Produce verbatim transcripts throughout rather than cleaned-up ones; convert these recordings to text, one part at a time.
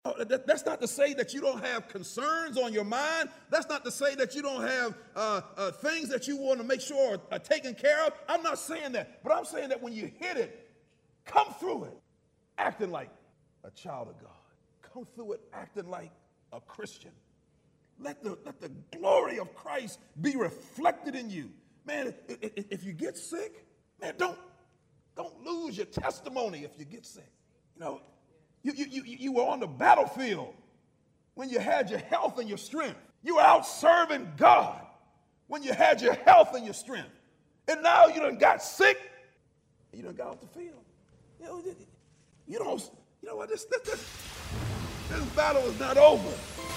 Oh, that, that's not to say that you don't have concerns on your mind. That's not to say that you don't have uh, uh, things that you want to make sure are, are taken care of. I'm not saying that. But I'm saying that when you hit it, come through it acting like a child of God. Come through it acting like a Christian. Let the, let the glory of Christ be reflected in you. Man, if, if you get sick, man, don't, don't lose your testimony if you get sick. You know, You, you, you, you were on the battlefield when you had your health and your strength. You were out serving God when you had your health and your strength. And now you done got sick and you done got off the field. You know, you don't, you know what, this, this, this, this battle is not over.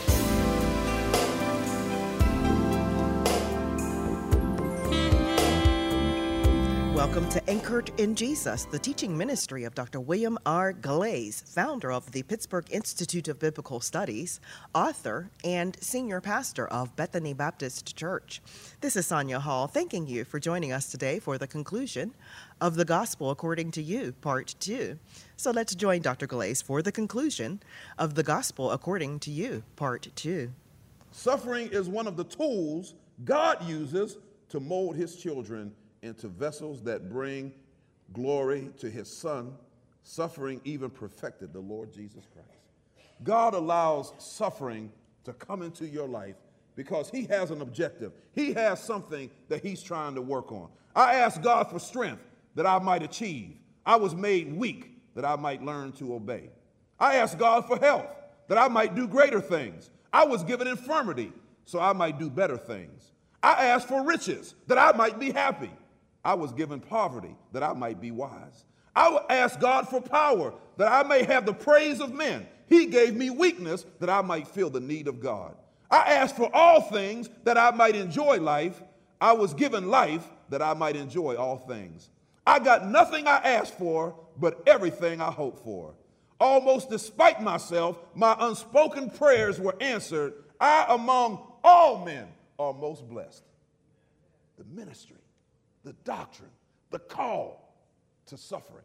Welcome to Anchored in Jesus, the teaching ministry of Doctor William R. Glaze, founder of the Pittsburgh Institute of Biblical Studies, author, and senior pastor of Bethany Baptist Church. This is Sonia Hall, thanking you for joining us today for the conclusion of The Gospel According to You, Part two. So let's join Doctor Glaze for the conclusion of The Gospel According to You, Part two. Suffering is one of the tools God uses to mold his children into vessels that bring glory to his Son. Suffering even perfected the Lord Jesus Christ. God allows suffering to come into your life because he has an objective. He has something that he's trying to work on. I asked God for strength that I might achieve. I was made weak that I might learn to obey. I asked God for health that I might do greater things. I was given infirmity so I might do better things. I asked for riches that I might be happy. I was given poverty that I might be wise. I asked God for power that I may have the praise of men. He gave me weakness that I might feel the need of God. I asked for all things that I might enjoy life. I was given life that I might enjoy all things. I got nothing I asked for, but everything I hoped for. Almost despite myself, my unspoken prayers were answered. I, among all men, are most blessed. The ministry, the doctrine, the call to suffering.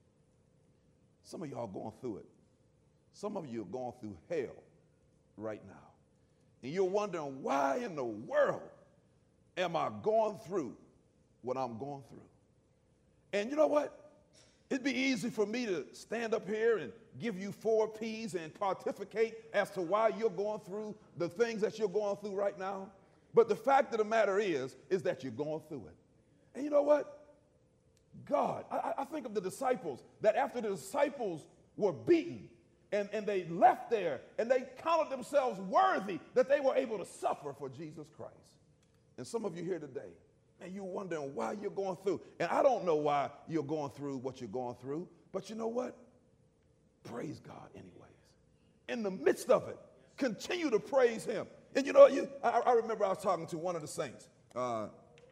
Some of y'all are going through it. Some of you are going through hell right now. And you're wondering, why in the world am I going through what I'm going through? And you know what? It'd be easy for me to stand up here and give you four P's and pontificate as to why you're going through the things that you're going through right now. But the fact of the matter is, is that you're going through it. And you know what? God, I, I think of the disciples, that after the disciples were beaten and, and they left there and they counted themselves worthy that they were able to suffer for Jesus Christ. And some of you here today, and you're wondering why you're going through. And I don't know why you're going through what you're going through, but you know what? Praise God anyways. In the midst of it, continue to praise him. And you know, you, I, I remember I was talking to one of the saints, uh,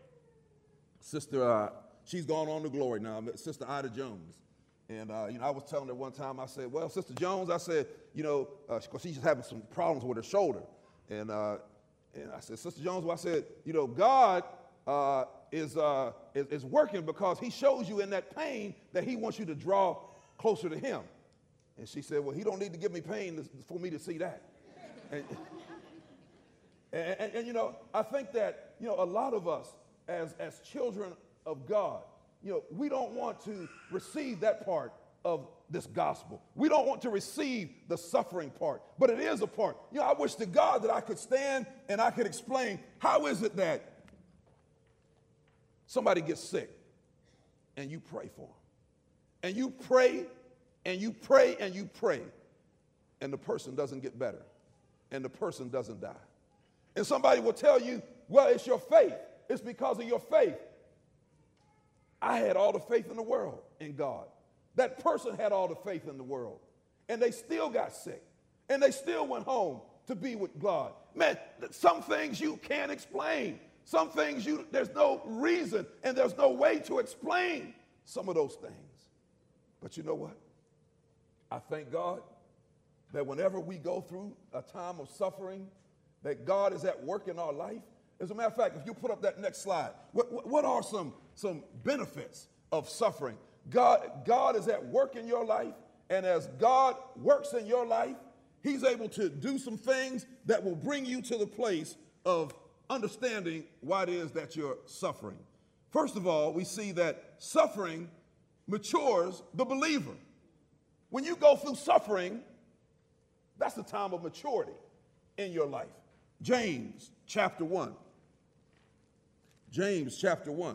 Sister, uh, she's gone on to glory now, Sister Ida Jones. And, uh, you know, I was telling her one time, I said, well, Sister Jones, I said, you know, because uh, she's having some problems with her shoulder. And, uh, and I said, Sister Jones, well, I said, you know, God uh, is, uh, is, is working because he shows you in that pain that he wants you to draw closer to him. And she said, well, he don't need to give me pain for me to see that. and, and, and, and, you know, I think that, you know, a lot of us, As, as children of God, you know, we don't want to receive that part of this gospel. We don't want to receive the suffering part, but it is a part. You know, I wish to God that I could stand and I could explain, how is it that somebody gets sick and you pray for them, and you pray and you pray and you pray, and the person doesn't get better, and the person doesn't die. And somebody will tell you, well, it's your faith. It's because of your faith. I had all the faith in the world in God. That person had all the faith in the world. And they still got sick. And they still went home to be with God. Man, some things you can't explain. Some things you there's no reason and there's no way to explain some of those things. But you know what? I thank God that whenever we go through a time of suffering, that God is at work in our life. As a matter of fact, if you put up that next slide, what, what are some, some benefits of suffering? God, God is at work in your life, and as God works in your life, He's able to do some things that will bring you to the place of understanding why it is that you're suffering. First of all, we see that suffering matures the believer. When you go through suffering, that's the time of maturity in your life. James chapter one. James chapter one.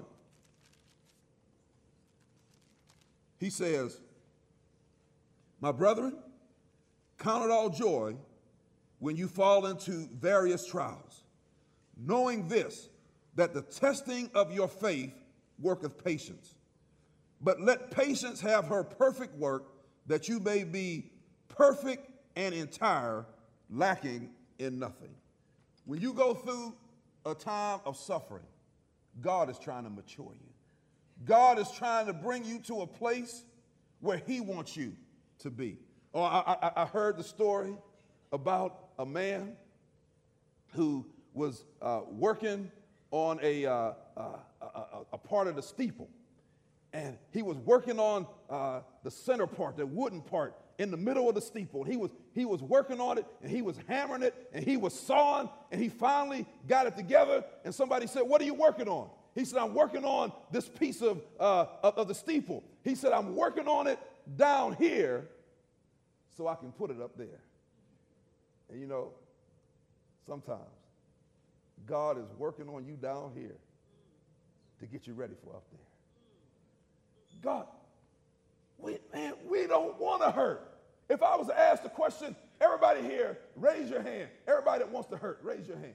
He says, my brethren, count it all joy when you fall into various trials, knowing this, that the testing of your faith worketh patience. But let patience have her perfect work, that you may be perfect and entire, lacking in nothing. When you go through a time of suffering, God is trying to mature you. God is trying to bring you to a place where he wants you to be. Oh, I, I, I heard the story about a man who was uh, working on a, uh, uh, a, a part of the steeple. And he was working on uh, the center part, the wooden part in the middle of the steeple. He was, he was working on it, and he was hammering it, and he was sawing, and he finally got it together. And somebody said, what are you working on? He said, I'm working on this piece of, uh, of, of the steeple. He said, I'm working on it down here so I can put it up there. And you know, sometimes God is working on you down here to get you ready for up there. God, we, man, we don't want to hurt. If I was to ask the question, everybody here, raise your hand. Everybody that wants to hurt, raise your hand.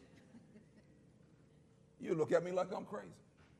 You look at me like I'm crazy.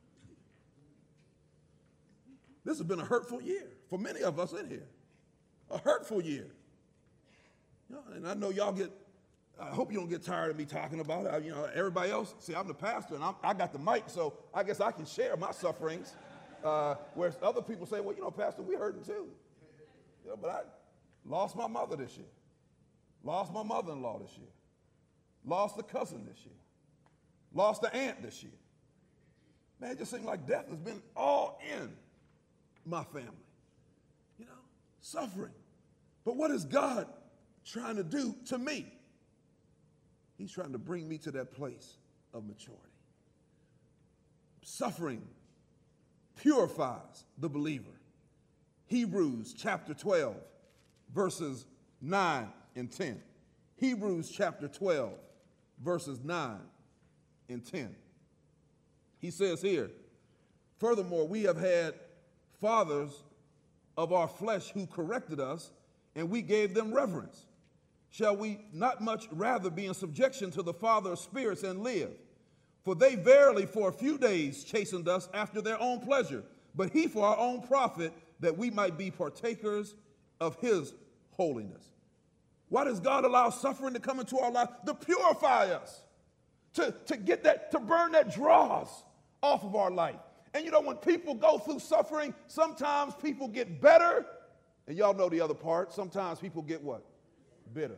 This has been a hurtful year for many of us in here. A hurtful year. You know, and I know y'all get, I hope you don't get tired of me talking about it. I, you know, everybody else, see, I'm the pastor and I'm, I got the mic, so I guess I can share my sufferings. Uh, whereas other people say, well, you know, Pastor, we hurting too. You know, but I lost my mother this year. Lost my mother-in-law this year. Lost a cousin this year. Lost an aunt this year. Man, it just seems like death has been all in my family. You know, suffering. But what is God trying to do to me? He's trying to bring me to that place of maturity. Suffering purifies the believer. Hebrews chapter twelve, verses nine and ten. Hebrews chapter twelve, verses nine and ten. He says here, furthermore, we have had fathers of our flesh who corrected us, and we gave them reverence. Shall we not much rather be in subjection to the Father of spirits and live? For they verily for a few days chastened us after their own pleasure, but he for our own profit, that we might be partakers of his holiness. Why does God allow suffering to come into our life? To purify us, to, to get that, to burn that dross off of our life. And you know, when people go through suffering, sometimes people get better, and y'all know the other part. Sometimes people get what? Bitter.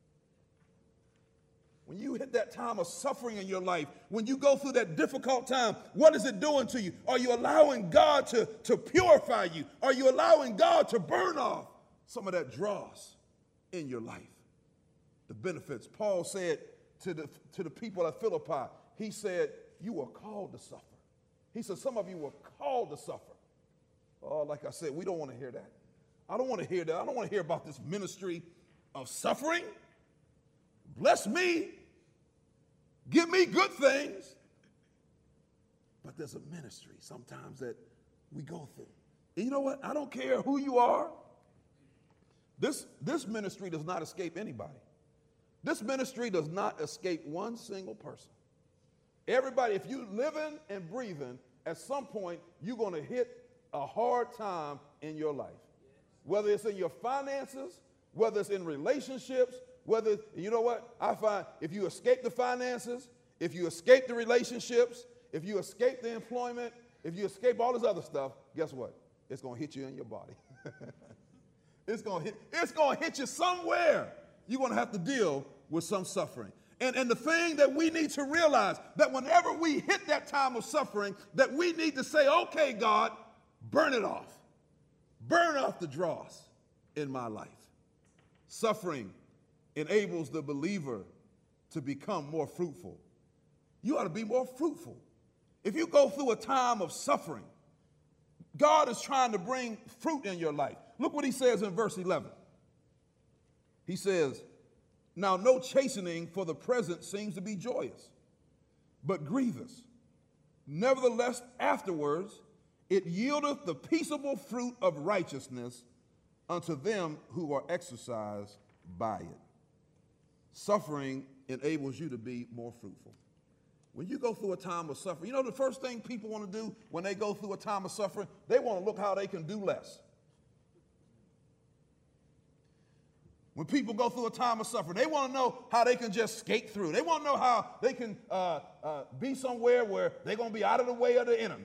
When you hit that time of suffering in your life, when you go through that difficult time, what is it doing to you? Are you allowing God to, to purify you? Are you allowing God to burn off some of that dross in your life? The benefits. Paul said to the, to the people at Philippi, he said, you were called to suffer. He said, some of you were called to suffer. Oh, like I said, we don't want to hear that. I don't want to hear that. I don't want to hear about this ministry of suffering. Bless me. Give me good things. But there's a ministry sometimes that we go through. And you know what? I don't care who you are. This, this ministry does not escape anybody. This ministry does not escape one single person. Everybody, if you're living and breathing, at some point, you're going to hit a hard time in your life. Whether it's in your finances, whether it's in relationships, whether, you know what, I find if you escape the finances, if you escape the relationships, if you escape the employment, if you escape all this other stuff, guess what? It's going to hit you in your body. It's going to hit, it's going to hit you somewhere. You're going to have to deal with some suffering. And, and the thing that we need to realize, that whenever we hit that time of suffering, that we need to say, okay, God, burn it off. Burn off the dross in my life. Suffering enables the believer to become more fruitful. You ought to be more fruitful. If you go through a time of suffering, God is trying to bring fruit in your life. Look what he says in verse eleven. He says, now no chastening for the present seems to be joyous, but grievous. Nevertheless, afterwards, it yieldeth the peaceable fruit of righteousness unto them who are exercised by it. Suffering enables you to be more fruitful. When you go through a time of suffering, you know the first thing people want to do when they go through a time of suffering? They want to look how they can do less. When people go through a time of suffering, they want to know how they can just skate through. They want to know how they can uh, uh, be somewhere where they're going to be out of the way of the enemy.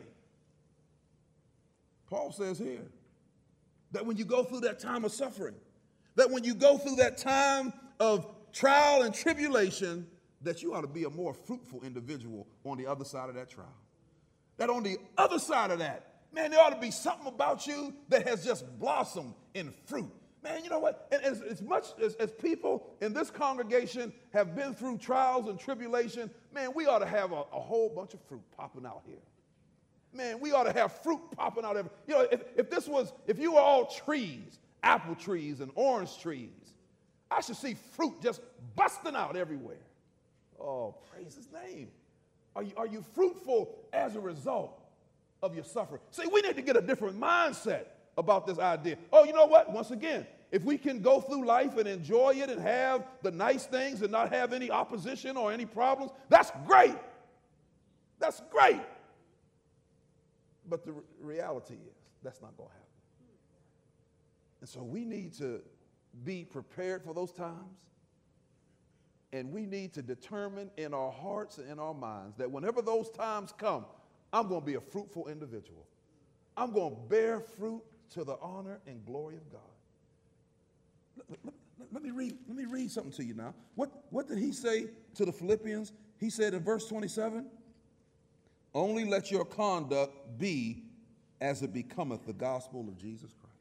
Paul says here that when you go through that time of suffering, that when you go through that time of trial and tribulation, that you ought to be a more fruitful individual on the other side of that trial. That on the other side of that, man, there ought to be something about you that has just blossomed in fruit. Man, you know what? And as, as much as, as people in this congregation have been through trials and tribulation, man, we ought to have a, a whole bunch of fruit popping out here. Man, we ought to have fruit popping out every. You know, if, if this was, if you were all trees, apple trees and orange trees, I should see fruit just busting out everywhere. Oh, praise his name. Are you, are you fruitful as a result of your suffering? See, we need to get a different mindset about this idea. Oh, you know what? Once again, if we can go through life and enjoy it and have the nice things and not have any opposition or any problems, that's great. That's great. But the re- reality is that's not going to happen. And so we need to be prepared for those times. And we need to determine in our hearts and in our minds that whenever those times come, I'm going to be a fruitful individual. I'm going to bear fruit to the honor and glory of God. Let, let, let, me read, let me read something to you now. What, what did he say to the Philippians? He said in verse twenty-seven, only let your conduct be as it becometh the gospel of Jesus Christ.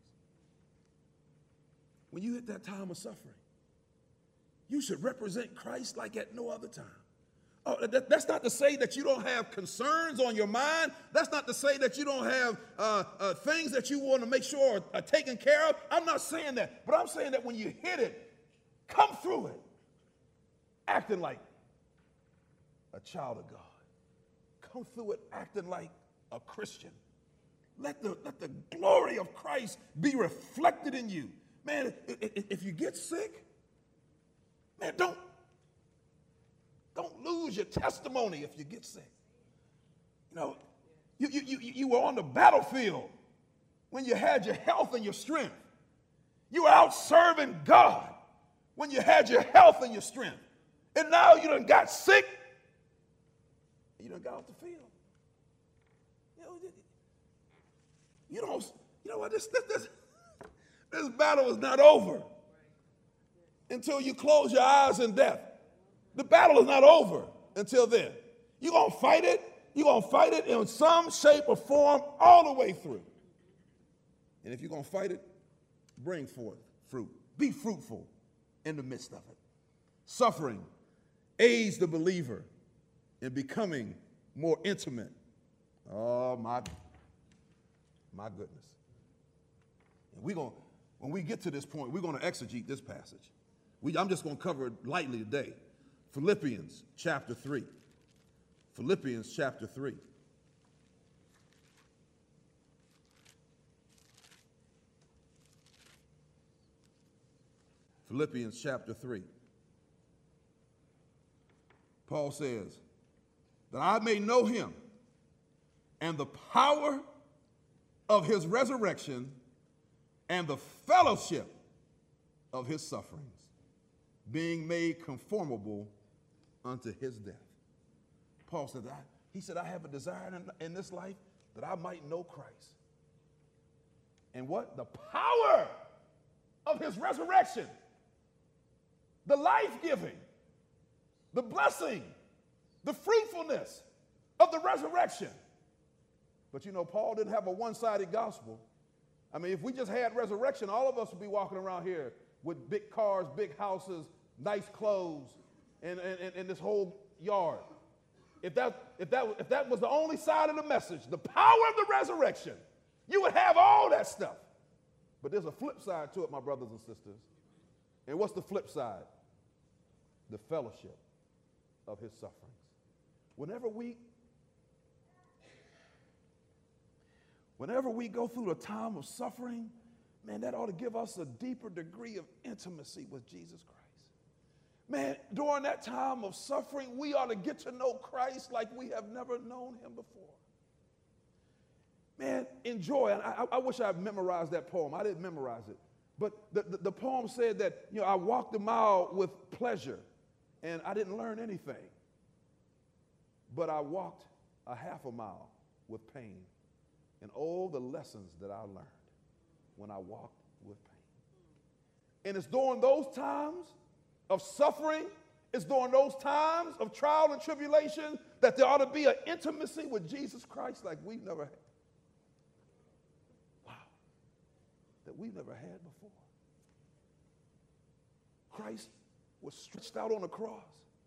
When you hit that time of suffering, you should represent Christ like at no other time. Oh, that, that's not to say that you don't have concerns on your mind. That's not to say that you don't have uh, uh, things that you want to make sure are, are taken care of. I'm not saying that. But I'm saying that when you hit it, come through it acting like a child of God. Come through it acting like a Christian. Let the, let the glory of Christ be reflected in you. Man, if, if you get sick, man, don't, don't lose your testimony if you get sick. You know, you, you, you, you were on the battlefield when you had your health and your strength. You were out serving God when you had your health and your strength. And now you done got sick, you done got off the field. You know, you don't, you know what, this, this, this, this battle is not over until you close your eyes in death. The battle is not over until then. You're going to fight it. You're going to fight it in some shape or form all the way through. And if you're going to fight it, bring forth fruit. Be fruitful in the midst of it. Suffering aids the believer in becoming more intimate. Oh, my, my goodness. And we're going, when we get to this point, we're going to exegete this passage. We, I'm just going to cover it lightly today. Philippians chapter three. Philippians chapter three. Philippians chapter three. Paul says, that I may know him and the power of his resurrection and the fellowship of his sufferings, being made conformable unto his death. Paul said, I, he said, I have a desire in, in this life that I might know Christ. And what? The power of his resurrection, the life-giving, the blessing, the fruitfulness of the resurrection. But you know, Paul didn't have a one-sided gospel. I mean, if we just had resurrection, all of us would be walking around here with big cars, big houses, nice clothes and, and, and this whole yard. If that, if, that, if that was the only side of the message, the power of the resurrection, you would have all that stuff. But there's a flip side to it, my brothers and sisters. And what's the flip side? The fellowship of his sufferings. Whenever we, whenever we go through a time of suffering, man, that ought to give us a deeper degree of intimacy with Jesus Christ. Man, during that time of suffering, we ought to get to know Christ like we have never known him before. Man, enjoy. And I, I wish I had memorized that poem. I didn't memorize it. But the, the, the poem said that, you know, I walked a mile with pleasure, and I didn't learn anything. But I walked a half a mile with pain, and all the lessons that I learned when I walked with pain. And it's during those times of suffering, it's during those times of trial and tribulation that there ought to be an intimacy with Jesus Christ like we've never had. Wow. That we've never had before. Christ was stretched out on the cross.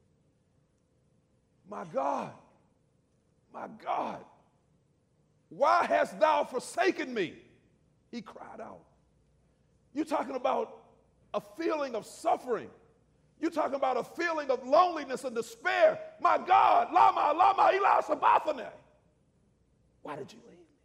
My God, my God, why hast thou forsaken me? He cried out. You're talking about a feeling of suffering. You're talking about a feeling of loneliness and despair. My God, lama, lama, Eli sabachthani. Why did you leave me?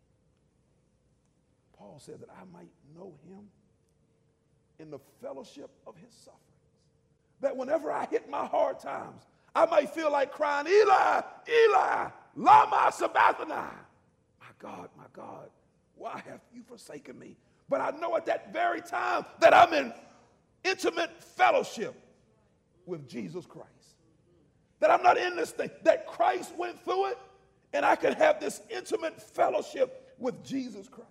Paul said that I might know him in the fellowship of his sufferings. That whenever I hit my hard times, I might feel like crying, Eli, Eli, lama sabachthani. My God, my God, why have you forsaken me? But I know at that very time that I'm in intimate fellowship with Jesus Christ. That I'm not in this thing, that Christ went through it, and I can have this intimate fellowship with Jesus Christ.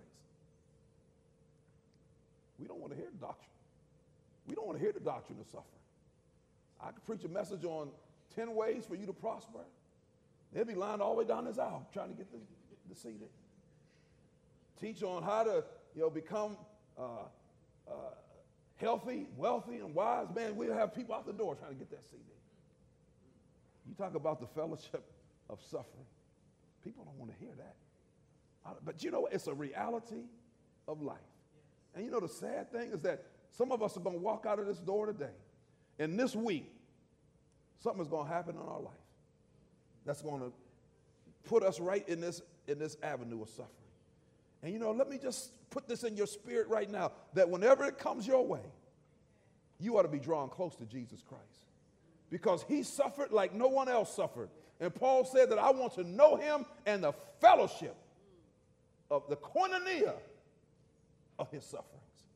We don't want to hear the doctrine. We don't want to hear the doctrine of suffering. I could preach a message on ten ways for you to prosper. They'll be lying all the way down this aisle trying to get the, the seat in. Teach on how to, you know, become uh, uh, healthy, wealthy, and wise. Man, we'll have people out the door trying to get that seat in. You talk about the fellowship of suffering. People don't want to hear that. But you know, it's a reality of life. And you know, the sad thing is that some of us are going to walk out of this door today, and this week, something is going to happen in our life that's going to put us right in this, in this avenue of suffering. And you know, let me just put this in your spirit right now, that whenever it comes your way, you ought to be drawn close to Jesus Christ. Because he suffered like no one else suffered. And Paul said that I want to know him and the fellowship of the koinonia of his sufferings.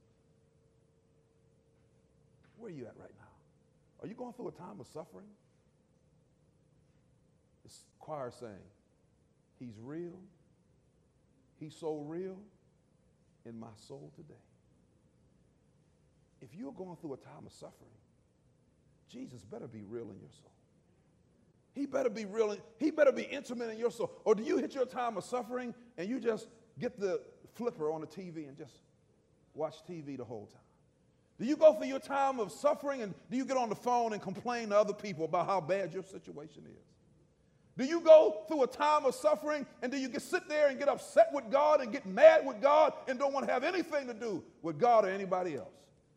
Where are you at right now? Are you going through a time of suffering? This choir saying, he's real. He's so real in my soul today. If you're going through a time of suffering, Jesus better be real in your soul. He better be real. In, he better be intimate in your soul. Or do you hit your time of suffering and you just get the flipper on the T V and just watch T V the whole time? Do you go through your time of suffering and do you get on the phone and complain to other people about how bad your situation is? Do you go through a time of suffering and do you get, sit there and get upset with God and get mad with God and don't want to have anything to do with God or anybody else?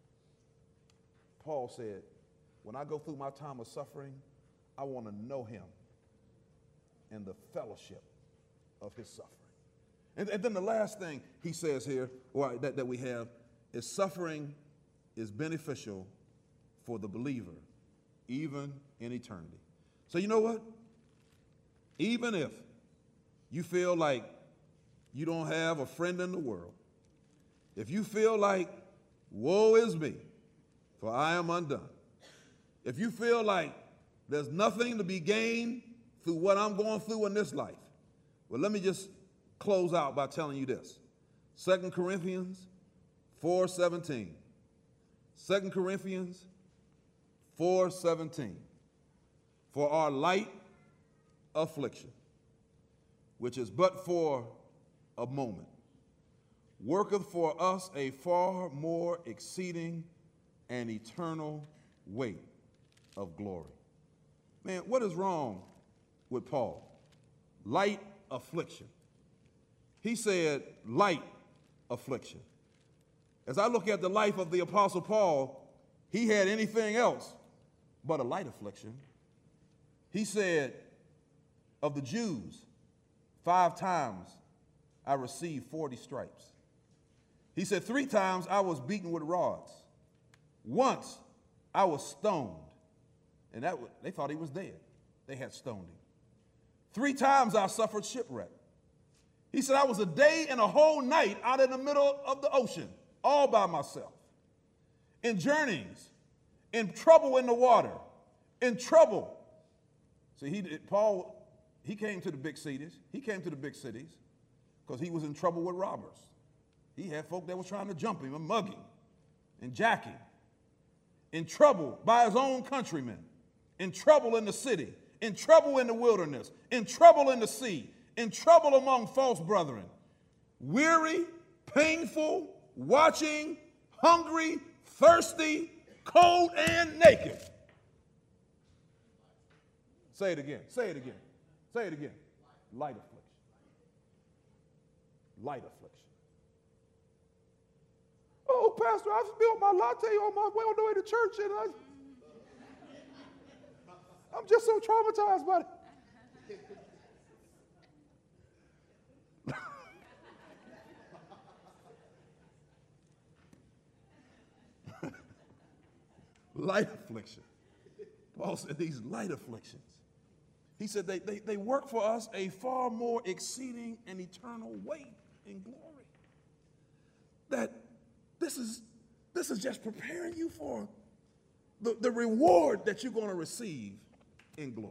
Paul said, when I go through my time of suffering, I want to know him and the fellowship of his suffering. And, and then the last thing he says here, or that, that we have, is suffering is beneficial for the believer, even in eternity. So you know what? Even if you feel like you don't have a friend in the world, if you feel like, woe is me, for I am undone, if you feel like there's nothing to be gained through what I'm going through in this life, well, let me just close out by telling you this. Second Corinthians four seventeen. Second Corinthians four seventeen. For our light affliction, which is but for a moment, worketh for us a far more exceeding and eternal weight of glory. Man, what is wrong with Paul? Light affliction. He said light affliction. As I look at the life of the Apostle Paul, he had anything else but a light affliction. He said of the Jews, five times I received forty stripes. He said three times I was beaten with rods. Once I was stoned. And that they thought he was dead. They had stoned him. Three times I suffered shipwreck. He said I was a day and a whole night out in the middle of the ocean, all by myself. In journeyings, in trouble in the water, in trouble. See, he, Paul, he came to the big cities. He came to the big cities because he was in trouble with robbers. He had folk that was trying to jump him and mug him and jack him. In trouble by his own countrymen. In trouble in the city. In trouble in the wilderness. In trouble in the sea. In trouble among false brethren. Weary, painful, watching, hungry, thirsty, cold, and naked. Say it again. Say it again. Say it again. Light affliction. Light affliction. Oh, Pastor, I spilled my latte on my way on the way to church, and I, I'm just so traumatized by it. Light affliction. Paul said these light afflictions. He said they, they, they work for us a far more exceeding and eternal weight in glory. That this is, this is just preparing you for the, the reward that you're going to receive in glory.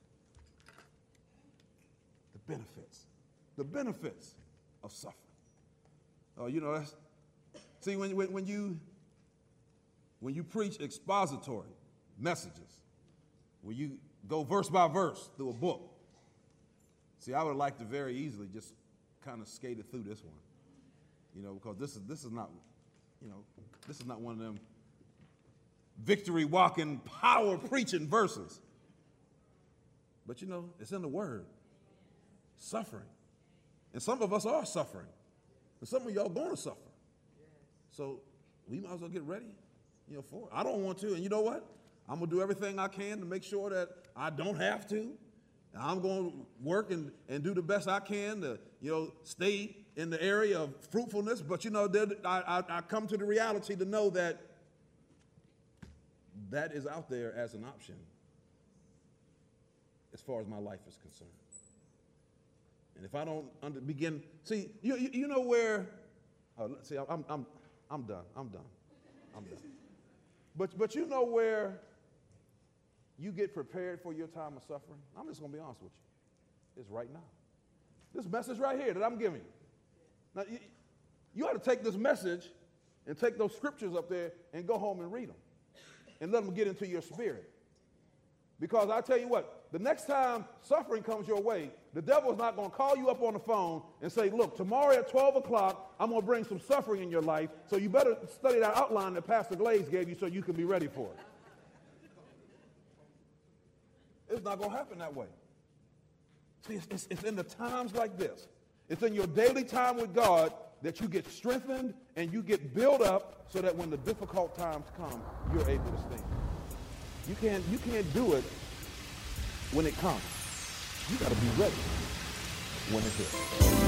The benefits. The benefits of suffering. Oh, you know, that's, see, when, when, when you when you preach expository messages, when you go verse by verse through a book, see, I would like to very easily just kind of skate it through this one, you know, because this is this is not, you know, this is not one of them victory walking, power preaching verses. But you know, it's in the Word. Suffering. And some of us are suffering. And some of y'all going to suffer. So we might as well get ready, you know, for it. I don't want to. And you know what? I'm going to do everything I can to make sure that I don't have to. And I'm going to work and, and do the best I can to, you know, stay in the area of fruitfulness. But, you know, I, I, I come to the reality to know that that is out there as an option as far as my life is concerned. And if I don't under, begin, see, you, you, you know where, oh, see, I'm, I'm, I'm done, I'm done, I'm done. But, but you know where you get prepared for your time of suffering? I'm just going to be honest with you. It's right now. This message right here that I'm giving you. Now, you, you ought to take this message and take those scriptures up there and go home and read them and let them get into your spirit. Because I tell you what, the next time suffering comes your way, the devil is not going to call you up on the phone and say, look, tomorrow at twelve o'clock, I'm going to bring some suffering in your life, so you better study that outline that Pastor Glaze gave you so you can be ready for it. It's not going to happen that way. See, it's, it's, it's in the times like this. It's in your daily time with God that you get strengthened and you get built up so that when the difficult times come, you're able to stand. You can't, you can't do it when it comes. You got to be ready when it hits.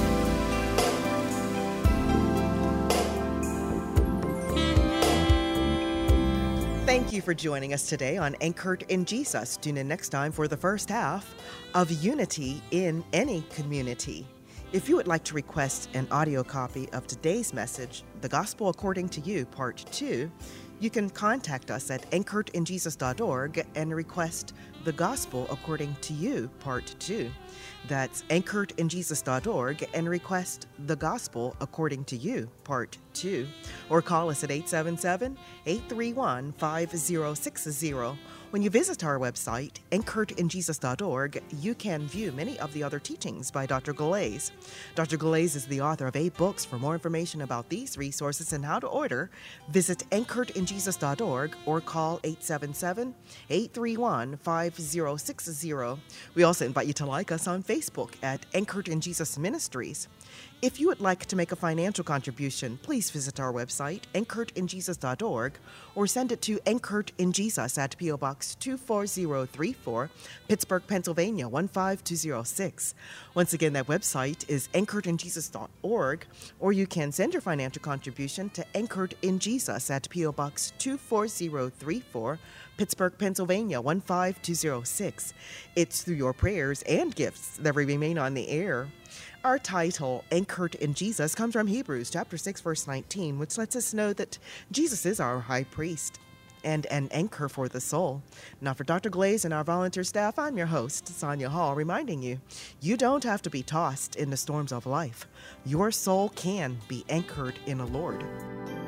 Thank you for joining us today on Anchored in Jesus. Tune in next time for the first half of Unity in Any Community. If you would like to request an audio copy of today's message, The Gospel According to You, Part two, you can contact us at anchored in jesus dot org and request The Gospel According to You, Part two. That's anchored in jesus dot org and request The Gospel According to You, Part two. two, or call us at eight seven seven, eight three one, five zero six zero. When you visit our website, anchored in jesus dot org, you can view many of the other teachings by Doctor Galais. Doctor Galais is the author of eight books. For more information about these resources and how to order, visit anchored in jesus dot org or call eight seven seven, eight three one, five zero six zero. We also invite you to like us on Facebook at Anchored in Jesus Ministries. If you would like to make a financial contribution, please visit our website, anchored in jesus dot org, or send it to Anchored in Jesus at P O Box two four zero three four, Pittsburgh, Pennsylvania one five two zero six. Once again, that website is anchored in jesus dot org, or you can send your financial contribution to Anchored in Jesus at P O Box two four zero three four, Pittsburgh, Pennsylvania one five two zero six. It's through your prayers and gifts that we remain on the air. Our title, Anchored in Jesus, comes from Hebrews chapter six, verse nineteen, which lets us know that Jesus is our high priest and an anchor for the soul. Now, for Doctor Galais and our volunteer staff, I'm your host, Sonia Hall, reminding you, you don't have to be tossed in the storms of life. Your soul can be anchored in the Lord.